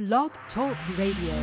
Blog Talk Radio.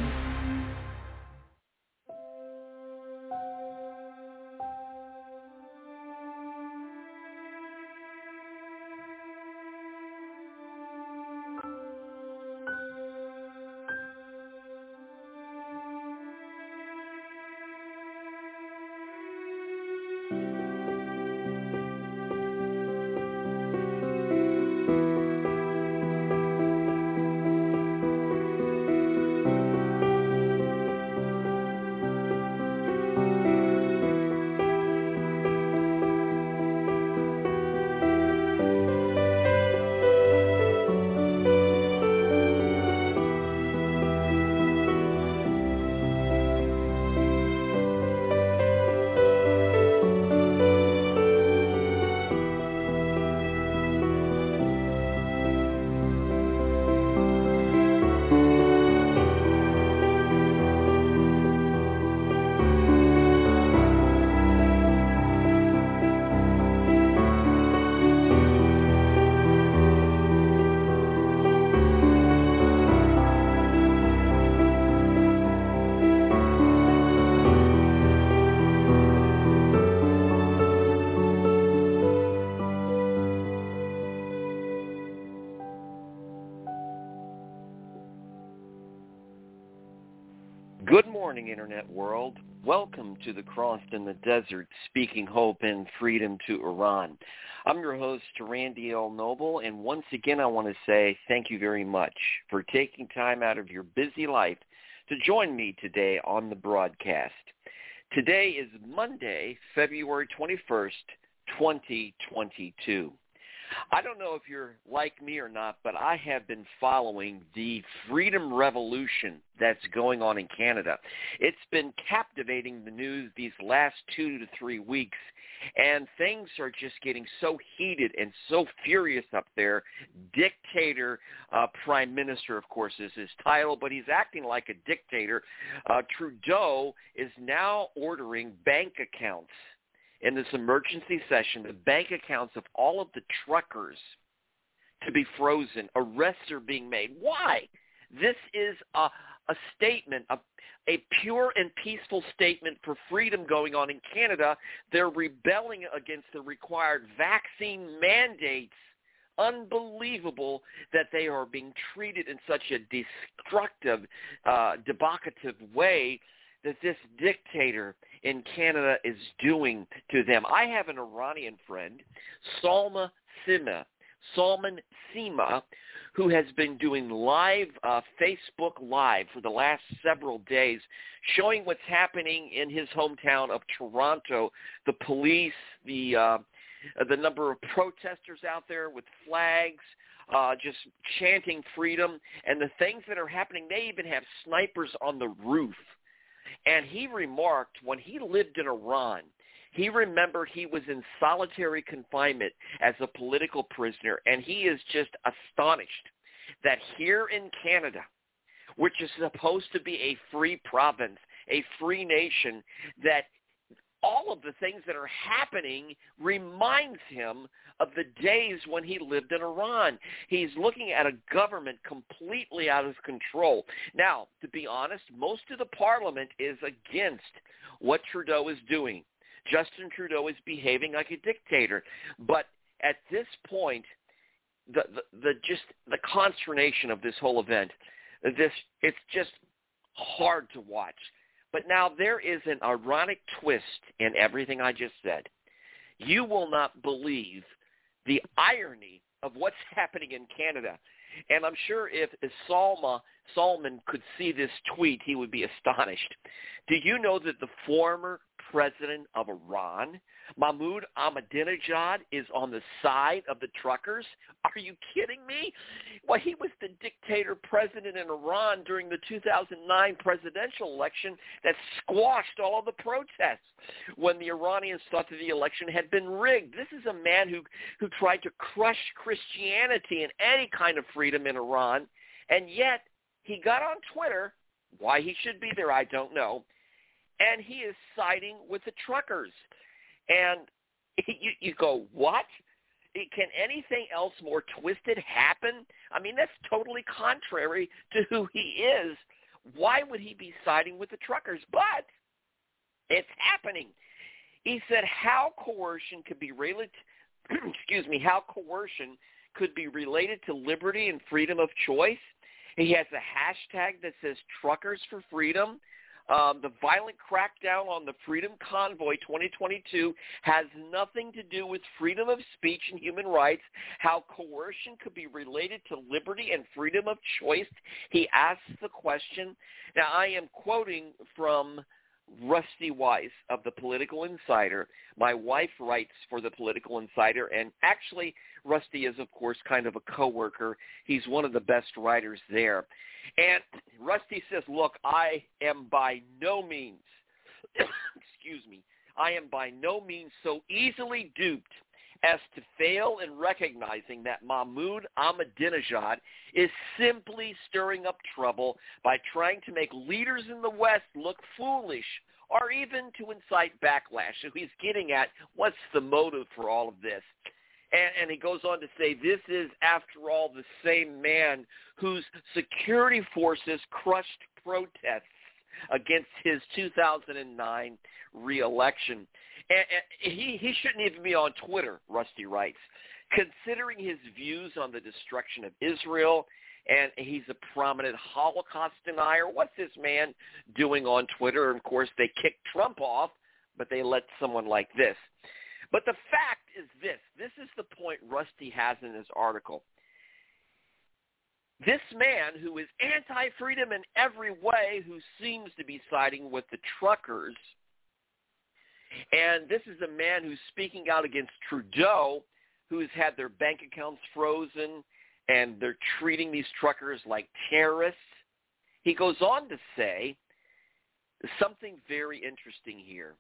Good morning, Internet world. Welcome to the Crossed in the Desert, speaking hope and freedom to Iran. I'm your host, Randy L. Noble, and once again I want to say thank you very much for taking time out of your busy life to join me today on the broadcast. Today is Monday, February 21st, 2022. I don't know if you're like me or not, but I have been following the freedom revolution that's going on in Canada. It's been captivating the news these last 2 to 3 weeks, and things are just getting so heated and so furious up there. Dictator Prime Minister, of course, is his title, but he's acting like a dictator. Trudeau is now ordering bank accounts. In this emergency session, the bank accounts of all of the truckers to be frozen. Arrests are being made. Why? This is a statement, a pure and peaceful statement for freedom going on in Canada. They're rebelling against the required vaccine mandates. Unbelievable that they are being treated in such a destructive, devocative way that this dictator in Canada is doing to them. I have an Iranian friend, Salman Sima, who has been doing live Facebook Live for the last several days, showing what's happening in his hometown of Toronto, the police, the number of protesters out there with flags, just chanting freedom, and the things that are happening. They even have snipers on the roof. And he remarked when he lived in Iran, he remembered he was in solitary confinement as a political prisoner, and he is just astonished that here in Canada, which is supposed to be a free province, a free nation, that all of the things that are happening reminds him of the days when he lived in Iran. He's looking at a government completely out of control. Now, to be honest, most of the parliament is against what Trudeau is doing. Justin Trudeau is behaving like a dictator. But at this point, the consternation of this whole event, it's just hard to watch. But now there is an ironic twist in everything I just said. You will not believe the irony of what's happening in Canada. And I'm sure if Salman could see this tweet, he would be astonished. Do you know that the former president of Iran, Mahmoud Ahmadinejad, is on the side of the truckers? Are you kidding me? Well, he was the dictator president in Iran during the 2009 presidential election that squashed all of the protests when the Iranians thought that the election had been rigged. This is a man who tried to crush Christianity and any kind of freedom in Iran, and yet he got on Twitter. Why he should be there, I don't know. And he is siding with the truckers. And you go, what? can anything else more twisted happen? I mean, that's totally contrary to who he is. Why would he be siding with the truckers? But it's happening. He said how coercion could be related how coercion could be related to liberty and freedom of choice. He has a hashtag that says Truckers for Freedom. The violent crackdown on the Freedom Convoy 2022 has nothing to do with freedom of speech and human rights. How coercion could be related to liberty and freedom of choice. He asks the question. Now, I am quoting from Rusty Weiss of the Political Insider. My wife writes for the Political Insider, and actually Rusty is, of course, kind of a coworker. He's one of the best writers there. And Rusty says, look, I am by no means, I am by no means so easily duped as to fail in recognizing that Mahmoud Ahmadinejad is simply stirring up trouble by trying to make leaders in the West look foolish or even to incite backlash. So he's getting at what's the motive for all of this. And he goes on to say, this is, after all, the same man whose security forces crushed protests against his 2009 reelection. And he shouldn't even be on Twitter, Rusty writes. Considering his views on the destruction of Israel, and he's a prominent Holocaust denier, what's this man doing on Twitter? And, of course, they kicked Trump off, but they let someone like this. But the fact is this. This is the point Rusty has in his article. This man who is anti-freedom in every way, who seems to be siding with the truckers, and this is a man who's speaking out against Trudeau, who's had their bank accounts frozen, and they're treating these truckers like terrorists. He goes on to say something very interesting here.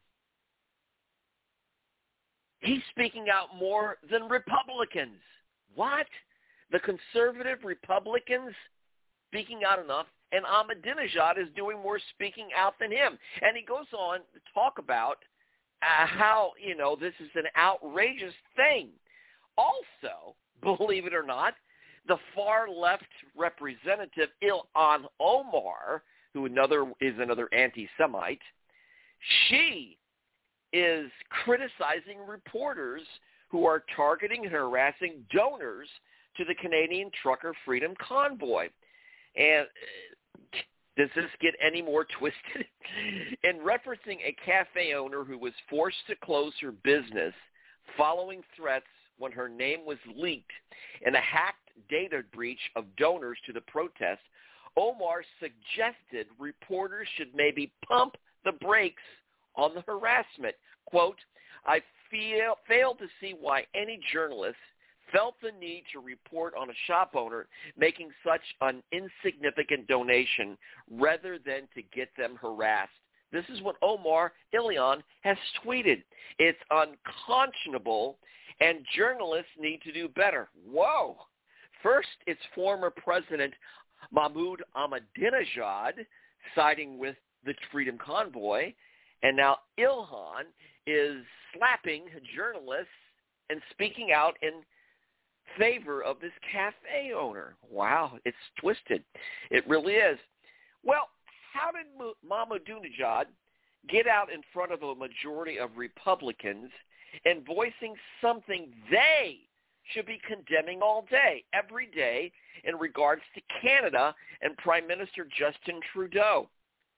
He's speaking out more than Republicans. What? The conservative Republicans speaking out enough, and Ahmadinejad is doing more speaking out than him. And he goes on to talk about how, this is an outrageous thing. Also, believe it or not, the far-left representative Ilhan Omar, who is another anti-Semite, she is criticizing reporters who are targeting and harassing donors to the Canadian Trucker Freedom Convoy. And does this get any more twisted? In referencing a cafe owner who was forced to close her business following threats when her name was leaked in a hacked data breach of donors to the protest, Omar suggested reporters should maybe pump the brakes on the harassment. Quote, I fail to see why any journalist felt the need to report on a shop owner making such an insignificant donation rather than to get them harassed. This is what Omar Ilhan has tweeted. It's unconscionable, and journalists need to do better. Whoa. First, it's former President Mahmoud Ahmadinejad siding with the Freedom Convoy, and now Ilhan is slapping journalists and speaking out in favor of this cafe owner. Wow, it's twisted. It really is. Well, how did Ahmadinejad get out in front of a majority of Republicans and voicing something they should be condemning all day, every day, in regards to Canada and Prime Minister Justin Trudeau?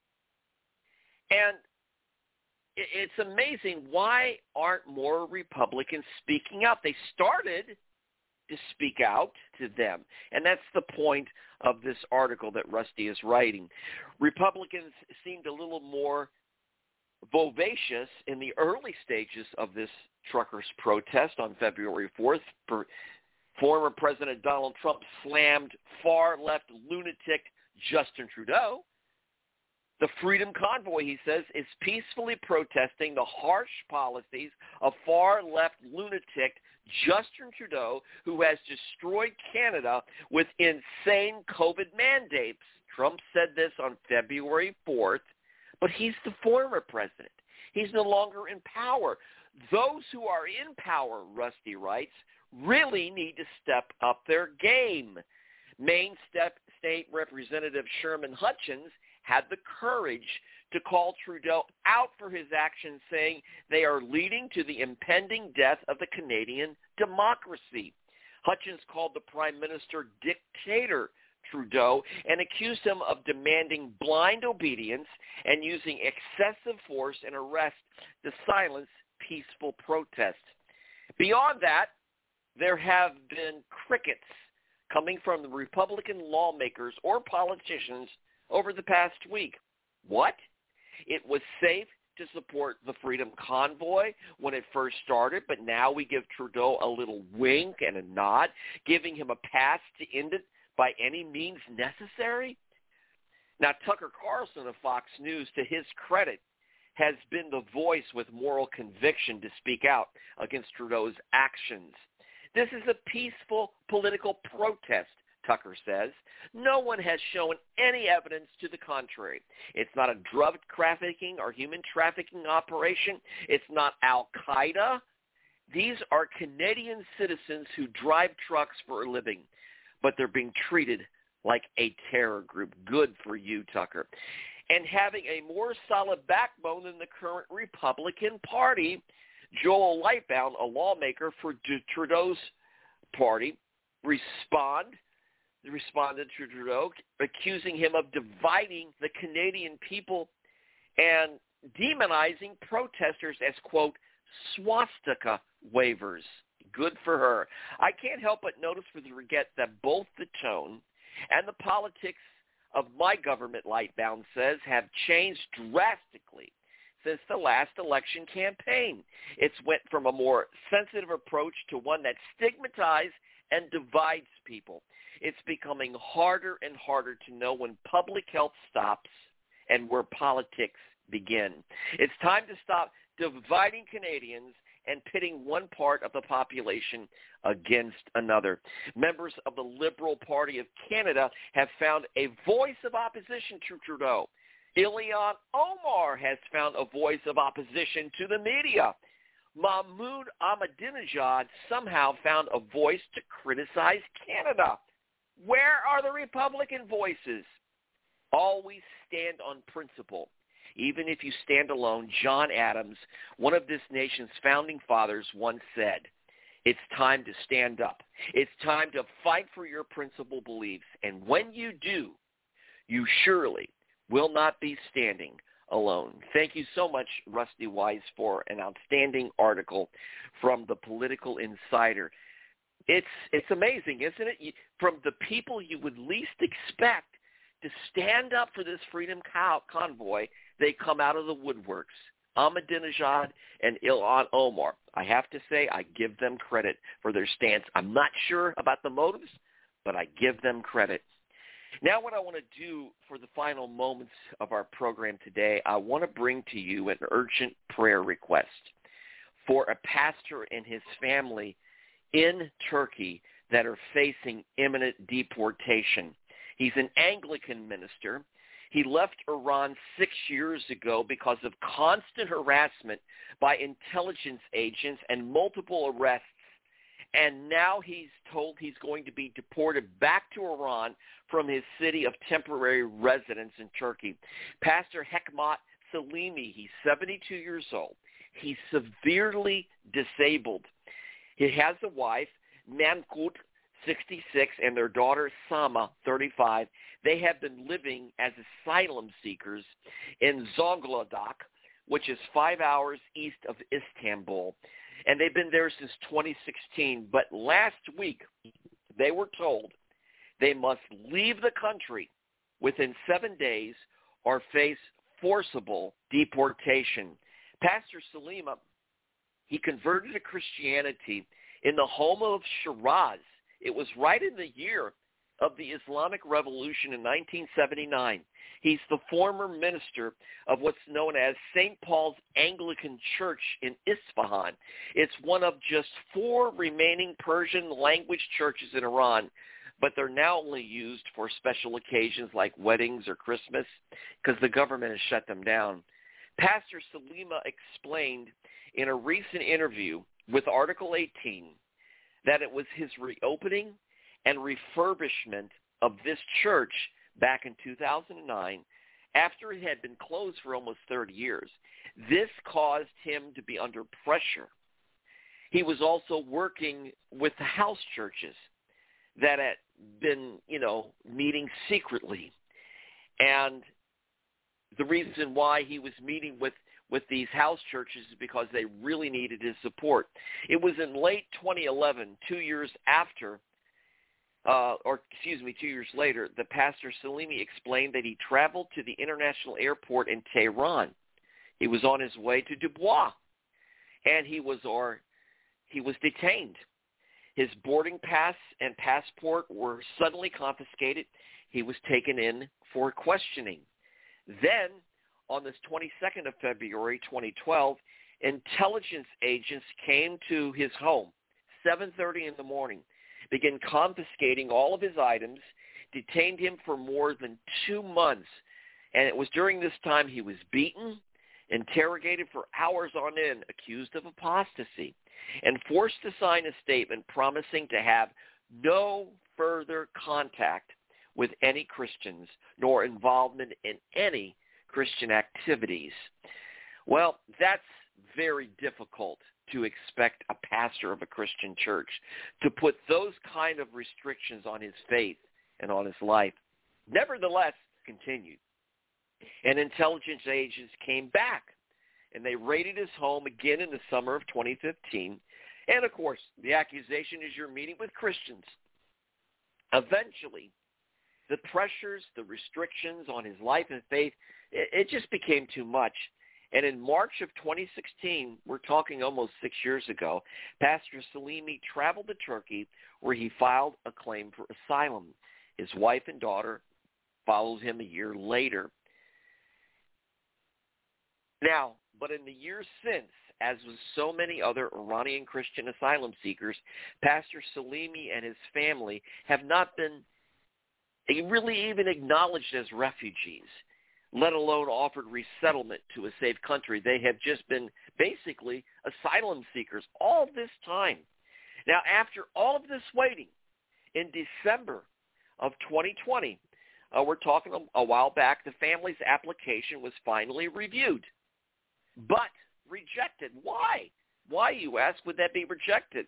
And it's amazing, why aren't more Republicans speaking out? They started to speak out to them, and that's the point of this article that Rusty is writing. Republicans seemed a little more vivacious in the early stages of this truckers' protest on February 4th. Former President Donald Trump slammed far-left lunatic Justin Trudeau. The Freedom Convoy, he says, is peacefully protesting the harsh policies of far-left lunatic Justin Trudeau, who has destroyed Canada with insane COVID mandates. Trump said this on February 4th, but he's the former president. He's no longer in power. Those who are in power, Rusty writes, really need to step up their game. Maine State Representative Sherman Hutchins had the courage to call Trudeau out for his actions, saying they are leading to the impending death of the Canadian democracy. Hutchins called the Prime Minister dictator Trudeau and accused him of demanding blind obedience and using excessive force and arrest to silence peaceful protest. Beyond that, there have been crickets coming from the Republican lawmakers or politicians over the past week. What? It was safe to support the Freedom Convoy when it first started, but now we give Trudeau a little wink and a nod, giving him a pass to end it by any means necessary? Now, Tucker Carlson of Fox News, to his credit, has been the voice with moral conviction to speak out against Trudeau's actions. This is a peaceful political protest, Tucker says. No one has shown any evidence to the contrary. It's not a drug trafficking or human trafficking operation. It's not Al-Qaeda. These are Canadian citizens who drive trucks for a living, but they're being treated like a terror group. Good for you, Tucker. And having a more solid backbone than the current Republican Party, Joel Lightbound, a lawmaker for Trudeau's party, responded to Trudeau, accusing him of dividing the Canadian people and demonizing protesters as, quote, swastika wavers. Good for her. I can't help but notice for the regret that both the tone and the politics of my government, Lightbound says, have changed drastically since the last election campaign. It's went from a more sensitive approach to one that stigmatizes and divides people. It's becoming harder and harder to know when public health stops and where politics begin. It's time to stop dividing Canadians and pitting one part of the population against another. Members of the Liberal Party of Canada have found a voice of opposition to Trudeau. Ilhan Omar has found a voice of opposition to the media. Mahmoud Ahmadinejad somehow found a voice to criticize Canada. Where are the Republican voices? Always stand on principle. Even if you stand alone, John Adams, one of this nation's founding fathers, once said, it's time to stand up. It's time to fight for your principal beliefs. And when you do, you surely will not be standing alone. Thank you so much, Rusty Wise, for an outstanding article from the Political Insider. It's amazing, isn't it? From the people you would least expect to stand up for this Freedom Convoy, they come out of the woodworks. Ahmadinejad and Ilhan Omar. I have to say, I give them credit for their stance. I'm not sure about the motives, but I give them credit. Now what I want to do for the final moments of our program today, I want to bring to you an urgent prayer request for a pastor and his family in Turkey that are facing imminent deportation. He's an Anglican minister. He left Iran 6 years ago because of constant harassment by intelligence agents and multiple arrests. And now he's told he's going to be deported back to Iran from his city of temporary residence in Turkey. Pastor Hekmat Salimi, he's 72 years old. He's severely disabled. He has a wife, Mamkut, 66, and their daughter, Sama, 35. They have been living as asylum seekers in Zonguldak, which is 5 hours east of Istanbul. And they've been there since 2016. But last week, they were told they must leave the country within 7 days or face forcible deportation. Pastor Salima, he converted to Christianity in the home of Shiraz. It was right in the year of the Islamic Revolution in 1979. He's the former minister of what's known as St. Paul's Anglican Church in Isfahan. It's one of just 4 remaining Persian-language churches in Iran, but they're now only used for special occasions like weddings or Christmas because the government has shut them down. Pastor Salima explained in a recent interview with Article 18 that it was his reopening and refurbishment of this church back in 2009 after it had been closed for almost 30 years. This caused him to be under pressure. He was also working with the house churches that had been, meeting secretly. And the reason why he was meeting with these house churches is because they really needed his support. It was in late 2011, 2 years later, the Pastor Salimi explained that he traveled to the international airport in Tehran. He was on his way to Dubois, and he was detained. His boarding pass and passport were suddenly confiscated. He was taken in for questioning. Then, on this 22nd of February, 2012, intelligence agents came to his home, 7:30 in the morning, began confiscating all of his items, detained him for more than 2 months. And it was during this time he was beaten, interrogated for hours on end, accused of apostasy, and forced to sign a statement promising to have no further contact with any Christians, nor involvement in any Christian activities. Well, that's very difficult to expect a pastor of a Christian church to put those kind of restrictions on his faith and on his life. Nevertheless, continued. And intelligence agents came back, and they raided his home again in the summer of 2015. And, of course, the accusation is you're meeting with Christians. Eventually, the pressures, the restrictions on his life and faith, it just became too much. And in March of 2016, we're talking almost 6 years ago, Pastor Salimi traveled to Turkey where he filed a claim for asylum. His wife and daughter followed him a year later. Now, but in the years since, as with so many other Iranian Christian asylum seekers, Pastor Salimi and his family have not been really even acknowledged as refugees, let alone offered resettlement to a safe country. They have just been basically asylum seekers all this time. Now, after all of this waiting, in December of 2020, we're talking a while back, the family's application was finally reviewed, but rejected. Why? Why, you ask, would that be rejected?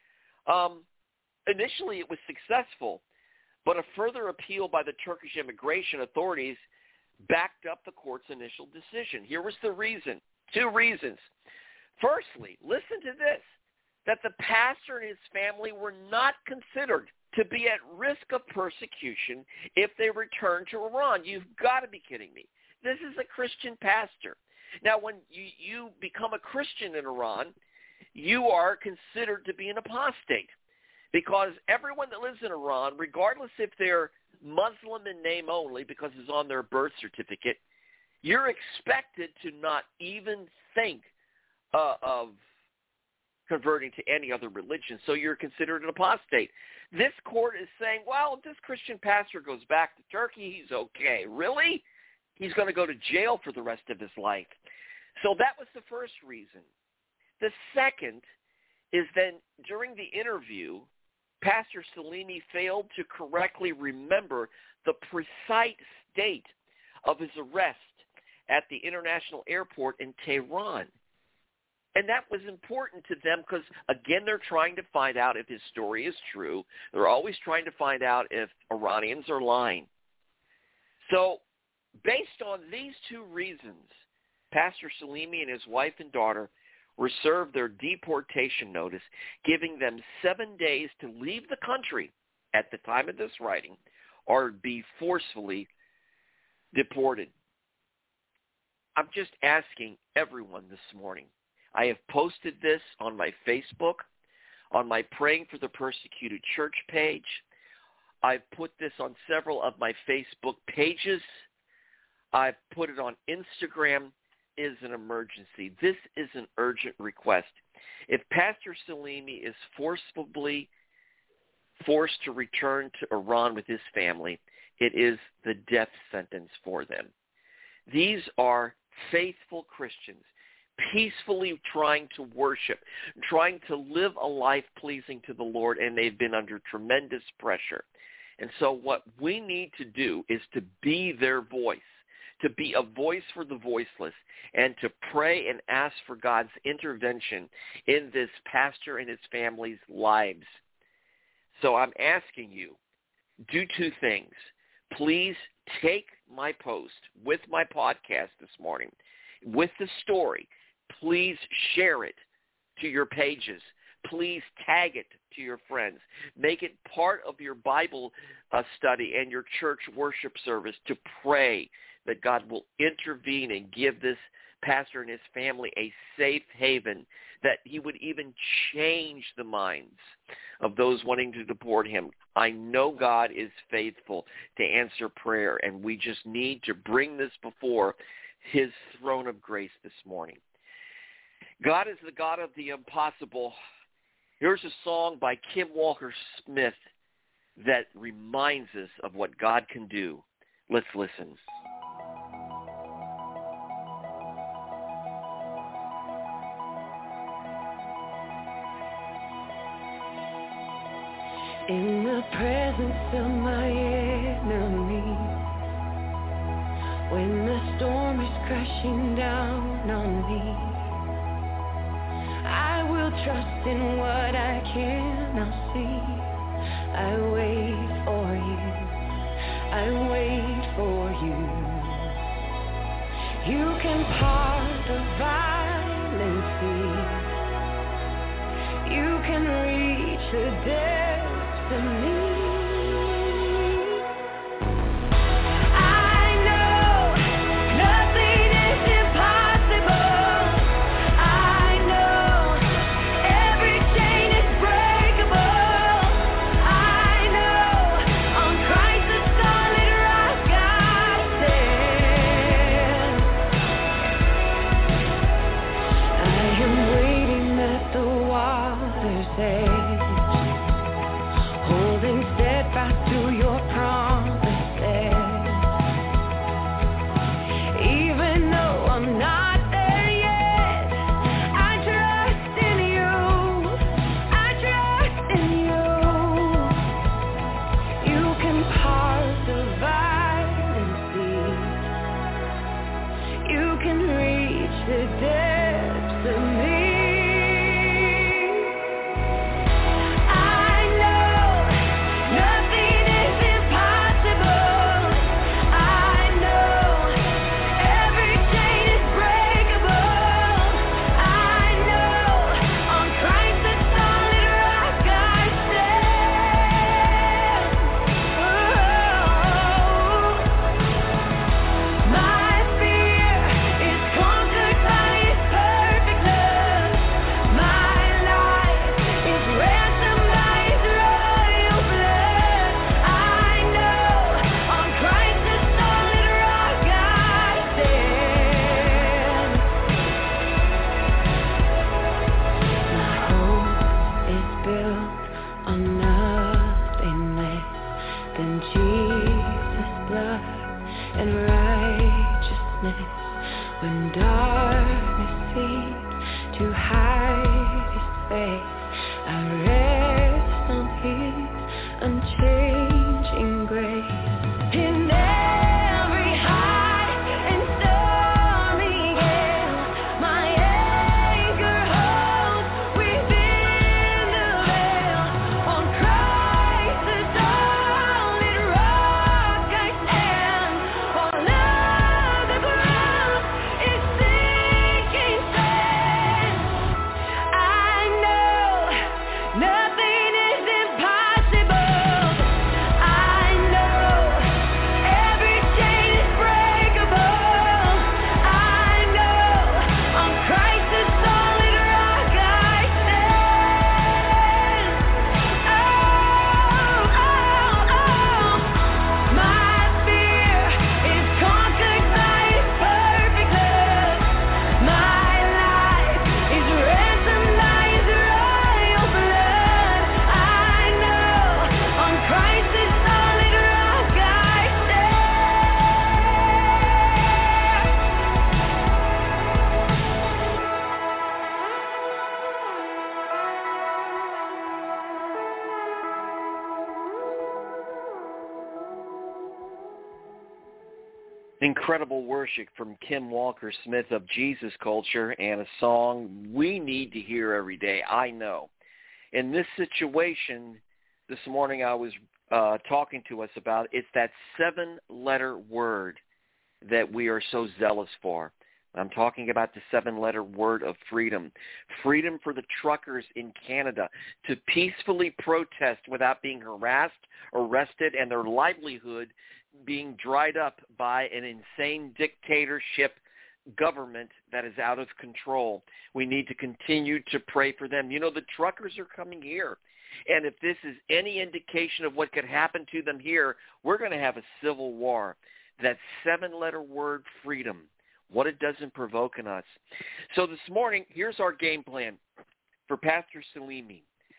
Initially, it was successful, but a further appeal by the Turkish immigration authorities backed up the court's initial decision. Here was the reason. 2 reasons. Firstly, listen to this, that the pastor and his family were not considered to be at risk of persecution if they returned to Iran. You've got to be kidding me. This is a Christian pastor. Now, when you become a Christian in Iran, you are considered to be an apostate, because everyone that lives in Iran, regardless if they're Muslim in name only because it's on their birth certificate, you're expected to not even think of converting to any other religion. So you're considered an apostate. This court is saying, well, if this Christian pastor goes back to Turkey, he's okay. Really? He's going to go to jail for the rest of his life. So that was the first reason. The second is that during the interview, Pastor Salimi failed to correctly remember the precise date of his arrest at the international airport in Tehran. And that was important to them because, again, they're trying to find out if his story is true. They're always trying to find out if Iranians are lying. So based on these 2 reasons, Pastor Salimi and his wife and daughter were served their deportation notice, giving them 7 days to leave the country at the time of this writing or be forcefully deported. I'm just asking everyone this morning. I have posted this on my Facebook, on my Praying for the Persecuted Church page. I've put this on several of my Facebook pages. I've put it on Instagram. Is an emergency. This is an urgent request. If Pastor Salimi is forcibly forced to return to Iran with his family, it is the death sentence for them. These are faithful Christians, peacefully trying to worship, trying to live a life pleasing to the Lord, and they've been under tremendous pressure. And so what we need to do is to be their voice, to be a voice for the voiceless, and to pray and ask for God's intervention in this pastor and his family's lives. So I'm asking you, do two things. Please take my post with my podcast this morning, with the story. Please share it to your pages. Please tag it to your friends. Make it part of your Bible study and your church worship service to pray that God will intervene and give this pastor and his family a safe haven, that he would even change the minds of those wanting to deport him. I know God is faithful to answer prayer, and we just need to bring this before his throne of grace this morning. God is the God of the impossible. Here's a song by Kim Walker-Smith that reminds us of what God can do. Let's listen. In the presence of my enemies, when the storm is crashing down on me, I will trust in what I cannot see. I wait for you. I wait for you. You can part the violent sea. You can reach the depths of me. Incredible worship from Kim Walker-Smith of Jesus Culture, and a song we need to hear every day, I know. In this situation, this morning I was talking to us about, it's that 7-letter word that we are so zealous for. I'm talking about the 7-letter word of freedom. Freedom for the truckers in Canada to peacefully protest without being harassed, arrested, and their livelihood being dried up by an insane dictatorship government that is out of control. We need to continue to pray for them. You know, the truckers are coming here. And if this is any indication of what could happen to them here, we're going to have a civil war. That 7-letter word, freedom, what it doesn't provoke in us. So this morning, here's our game plan for Pastor Salimi.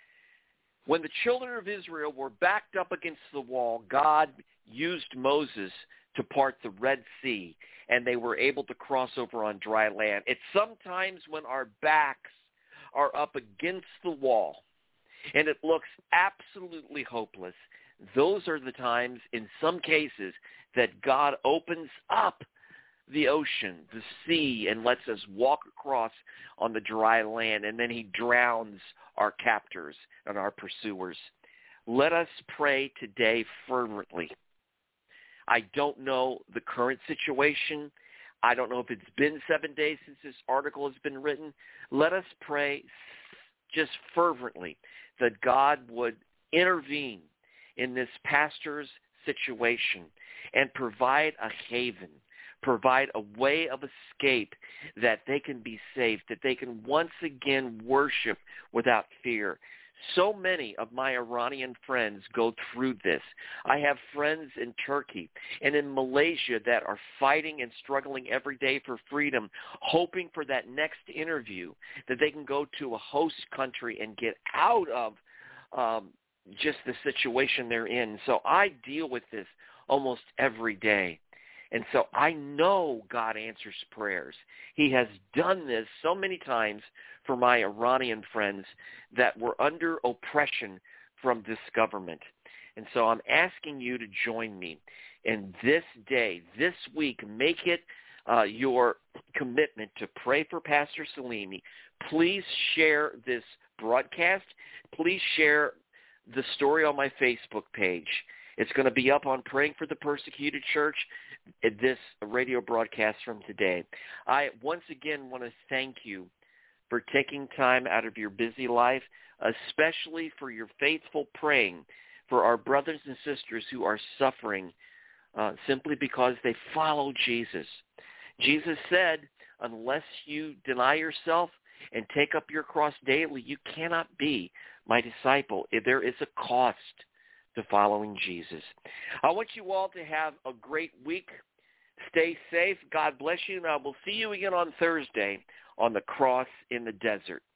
When the children of Israel were backed up against the wall, God used Moses to part the Red Sea, and they were able to cross over on dry land. It's sometimes when our backs are up against the wall, and it looks absolutely hopeless, those are the times, in some cases, that God opens up the ocean, the sea, and lets us walk across on the dry land, and then he drowns our captors and our pursuers. Let us pray today fervently. I don't know the current situation. I don't know if it's been 7 days since this article has been written. Let us pray just fervently that God would intervene in this pastor's situation and provide a haven, provide a way of escape, that they can be safe, that they can once again worship without fear. So many of my Iranian friends go through this. I have friends in Turkey and in Malaysia that are fighting and struggling every day for freedom, hoping for that next interview, that they can go to a host country and get out of just the situation they're in. So I deal with this almost every day. And so I know God answers prayers. He has done this so many times for my Iranian friends that were under oppression from this government. And so I'm asking you to join me in this day, this week. Make it your commitment to pray for Pastor Salimi. Please share this broadcast. Please share the story on my Facebook page. It's going to be up on Praying for the Persecuted Church, this radio broadcast from today. I once again want to thank you for taking time out of your busy life, especially for your faithful praying for our brothers and sisters who are suffering simply because they follow Jesus. Jesus said, unless you deny yourself and take up your cross daily, you cannot be my disciple. There is a cost to following Jesus. I want you all to have a great week. Stay safe. God bless you, and I will see you again on Thursday on the Cross in the Desert.